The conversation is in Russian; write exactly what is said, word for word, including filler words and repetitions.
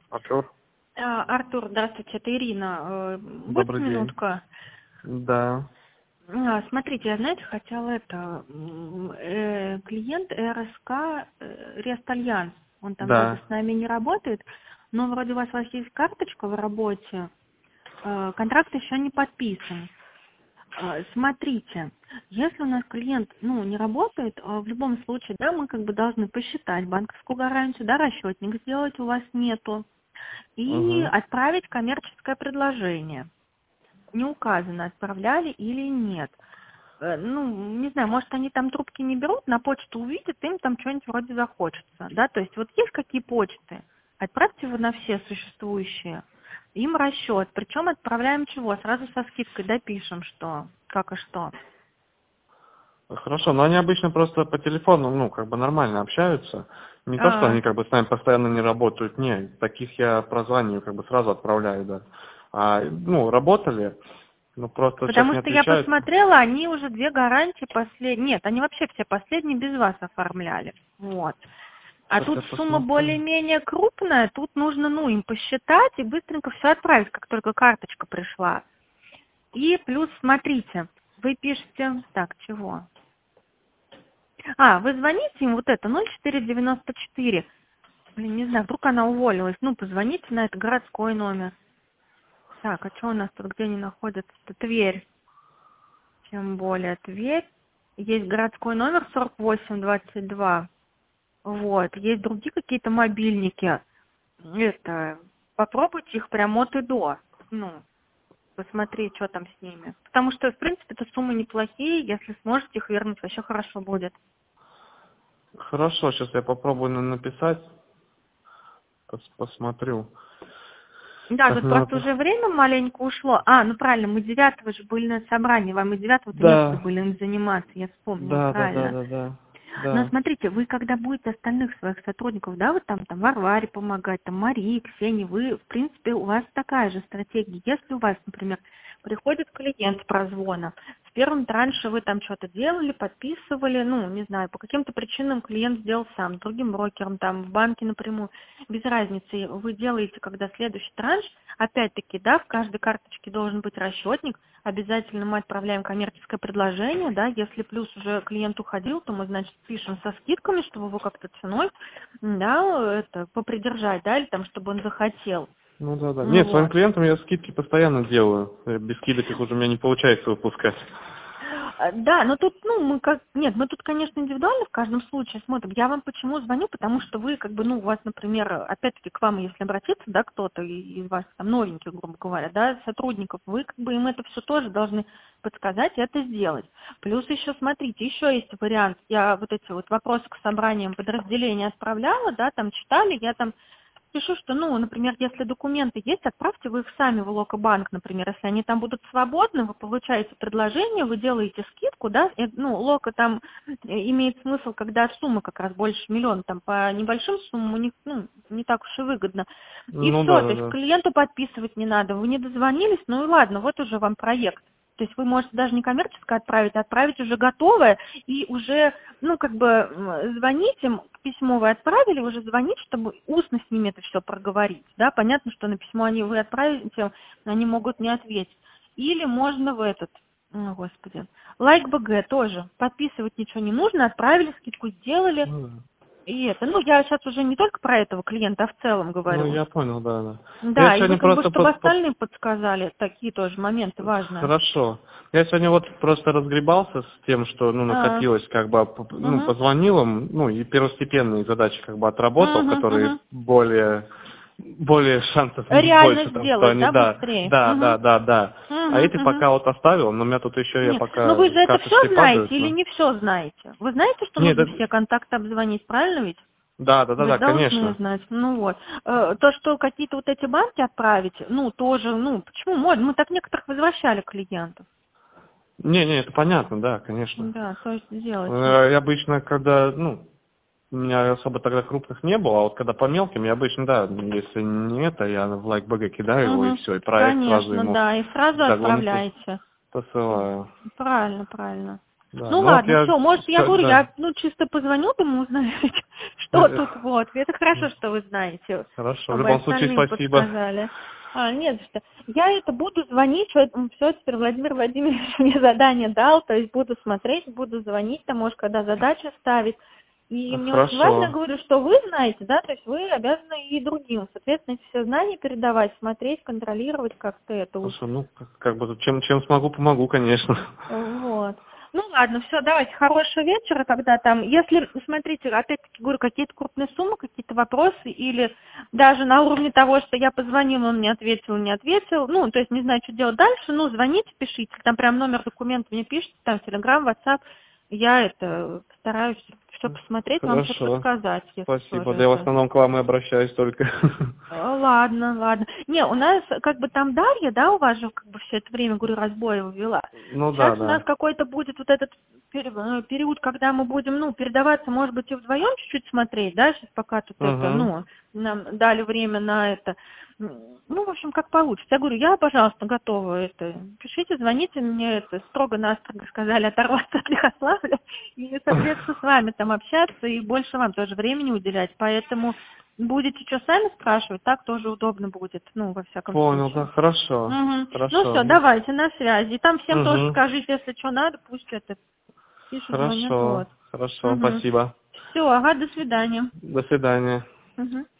Артур. А, Артур, здравствуйте, это Ирина. Э, Будет Добрый день. минутка? Да. А, Смотрите, я, знаете, хотела это, м, э, клиент РСК э, Рестальянс, он там вроде Да. с нами не работает, но вроде у вас, у вас есть карточка в работе, э, контракт еще не подписан. Э, Смотрите, если у нас клиент, ну, не работает, э, в любом случае, да, мы как бы должны посчитать банковскую гарантию, да, расчетник сделать у вас нету, и Угу. отправить коммерческое предложение. Не указано, отправляли или нет. Э, Ну, не знаю, может, они там трубки не берут, на почту увидят, им там что-нибудь вроде захочется. Да, то есть вот есть какие почты, отправьте его на все существующие. Им расчет. Причем отправляем чего? Сразу со скидкой допишем, что, как и что. Хорошо, но они обычно просто по телефону, ну, как бы нормально общаются. Не то, что А, они как бы с нами постоянно не работают. Нет, таких я прозваниваю, как бы сразу отправляю, да. А, ну, работали, но просто сейчас Потому не что я отвечают. посмотрела, они уже две гарантии последние. Нет, они вообще все последние без вас оформляли. Вот. А Сейчас тут я сумма посмотрю. более-менее крупная, тут нужно, ну, им посчитать и быстренько все отправить, как только карточка пришла. И плюс, смотрите, вы пишете, так, чего? А, вы звоните им вот это, ноль четыре девяносто четыре. Блин, не знаю, вдруг она уволилась. Ну, позвоните на это городской номер. Так, а что у нас тут, где они находятся? Это Тверь. Тем более Тверь. Есть городской номер сорок восемь двадцать два. Вот. Есть другие какие-то мобильники. Это, попробуйте их прямо от и до. Ну, посмотреть, что там с ними. Потому что, в принципе, это суммы неплохие. Если сможете их вернуть, вообще хорошо будет. Хорошо, сейчас я попробую на- написать, пос- посмотрю. Да, Так, тут мне просто надо... уже время маленько ушло. А, ну правильно, мы девятого же были на собрании. Вам и девятого-то некогда Да, было им заниматься, я вспомнила, да, да, да, правильно. да, да, Но да. смотрите, вы когда будете остальных своих сотрудников, да, вот там, там Варваре помогать, там Марии, Ксении, вы, в принципе, у вас такая же стратегия. Если у вас, например, приходит клиент с прозвона, в первом транше вы там что-то делали, подписывали, ну, не знаю, по каким-то причинам клиент сделал сам, с другим брокером, там, в банке напрямую, без разницы, вы делаете, когда следующий транш, опять-таки, да, в каждой карточке должен быть расчетник, обязательно мы отправляем коммерческое предложение, да, если плюс уже клиент уходил, то мы, значит, пишем со скидками, чтобы его как-то ценой, да, это, попридержать, да, или там, чтобы он захотел. Ну да, да. Ну Нет, своим вот. клиентам я скидки постоянно делаю. Э, Без скидок их уже у меня не получается выпускать. А, Да, но тут, ну, мы как, нет, мы тут, конечно, индивидуально в каждом случае смотрим. Я вам почему звоню, потому что вы, как бы, ну, у вас, например, опять-таки к вам, если обратиться, да, кто-то и- из вас там новеньких, грубо говоря, да, сотрудников, вы, как бы, им это все тоже должны подсказать и это сделать. Плюс еще, смотрите, еще есть вариант. Я вот эти вот вопросы к собраниям подразделения отправляла, да, там читали, я там пишу, что, ну, например, если документы есть, отправьте вы их сами в Локобанк, например, если они там будут свободны, вы получаете предложение, вы делаете скидку, да, и, ну, Лока там э, имеет смысл, когда сумма как раз больше миллиона, там по небольшим суммам у них, ну, не так уж и выгодно. И Ну все, да, то да, есть да. клиенту подписывать не надо, вы не дозвонились, ну и ладно, вот уже вам проект. То есть вы можете даже не коммерческое отправить, а отправить уже готовое и уже, ну, как бы м, звонить им, письмо вы отправили, уже звонить, чтобы устно с ними это все проговорить, да, понятно, что на письмо они вы отправите, они могут не ответить. Или можно в этот, о, господи, лайк БГ тоже, подписывать ничего не нужно, отправили, скидку сделали, Ну, да. и это, ну, я сейчас уже не только про этого клиента, а в целом Ну, говорю. я понял, да, да. Я Да, и вы сегодня как бы, просто чтобы по- по- остальные подсказали, такие тоже моменты важные. хорошо. Я сегодня вот просто разгребался с тем, что, ну, А, накопилось, как бы, п- ну, угу. позвонил им, ну, и первостепенные задачи, как бы, отработал, Угу, которые угу. более, более шансов Реально больше, там, что сделать, они, да, да, быстрее? да, да, Угу. да, да. А эти Угу, угу. пока вот оставил, но у меня тут еще, я Нет, ну пока вы же это все карточки знаете падают, или но... не все знаете? Вы знаете, что Нет, нужно это- все контакты обзвонить, правильно ведь? да, да, да, Вы да, же должны конечно. знать. Ну вот. Э, То, что какие-то вот эти банки отправить, ну тоже, ну почему можно? Мы так некоторых возвращали клиентов. Не, не, это понятно, да, конечно. Да, то есть сделайте. Э, Я обычно, когда, ну, у меня особо тогда крупных не было, а вот когда по мелким, я обычно, да, если не это, я в лайк БГ кидаю его и Угу. все, и проект сразу Конечно, ему да, и сразу вдогонку отправляйте. посылаю. Правильно, правильно. Да. Ну Ну, вот ладно, я... все, может, я Да, говорю, да. я ну чисто позвоню, думаю, узнаю, что Э, тут вот. Это хорошо, что вы знаете, Хорошо, в а вы любом случае остальным спасибо. подсказали. А, нет, что. Я это буду звонить, что все, теперь Владимир Владимирович мне задание дал, то есть буду смотреть, буду звонить, там, может, когда задача ставить. И мне очень важно, Хорошо. говорю, что вы знаете, да, то есть вы обязаны и другим, соответственно, эти все знания передавать, смотреть, контролировать как-то это уж. Слушай, ну, как, как бы, чем, чем смогу, помогу, конечно. Вот. Ну ладно, все, давайте, хорошего вечера, когда там, если, смотрите, опять-таки говорю, какие-то крупные суммы, какие-то вопросы, или даже на уровне того, что я позвонила, он не ответил, не ответил, ну, то есть не знаю, что делать дальше, ну, звоните, пишите, там прям номер документа мне пишите, там, Телеграм, WhatsApp, я это постараюсь все посмотреть, вам все Хорошо. подсказать, если Спасибо. тоже Да я в это. основном к вам и обращаюсь только. А, Ладно, ладно. Не, у нас как бы там Дарья, да, у вас же как бы все это время, говорю, Разбоева вела. Ну да, Сейчас у нас да. какой-то будет вот этот пер- э, период, когда мы будем, ну, передаваться, может быть, и вдвоем чуть-чуть смотреть, да, сейчас пока тут это, Угу. ну, нам дали время на это. М, Ну, в общем, как получится. Я говорю, я, пожалуйста, готова это. Пишите, звоните мне, это строго-настрого сказали оторваться от Лихославля и, соответственно, с вами там общаться и больше вам тоже времени уделять. Поэтому будете что сами спрашивать, так тоже удобно будет, ну, во всяком Понял, да, случае. хорошо. Мгм. Ну Хорошо. все, давайте, на связи. И там всем тоже Угу. скажите, если что надо, пусть это пишут, звонят, Хорошо. вот. Хорошо, Угу. спасибо. Все, ага, до свидания. До свидания. Угу.